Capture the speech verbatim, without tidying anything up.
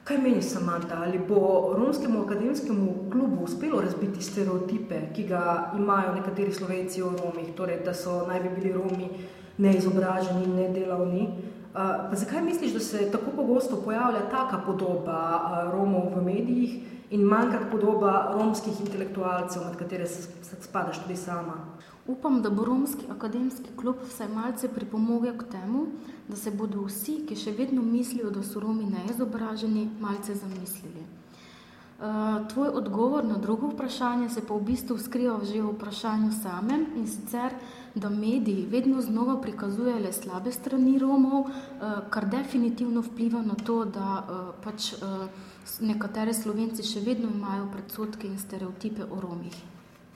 Kaj meni Samanta, ali bo romskemu akademskemu klubu uspelo razbiti stereotipe, ki ga imajo nekateri Slovenci o Romih, torej da so naj bi bili Romi neizobraženi in nedelavni? Pa zakaj misliš, da se tako pogosto pojavlja taka podoba Romov v medijih in manjkrat podoba romskih intelektualcev, med katere se spadaš tudi sama? Upam, da bo romski akademski klub vsaj malce pripomogel k temu, da se bodo vsi, ki še vedno mislijo, da so Romi neizobraženi, malce zamislili. Tvoj odgovor na drugo vprašanje se pa v bistvu skriva že v vprašanju samem, in sicer, da mediji vedno znova prikazujejo le slabe strani Romov, kar definitivno vpliva na to, da pač nekatere Slovenci še vedno imajo predsodke in stereotipe o Romih.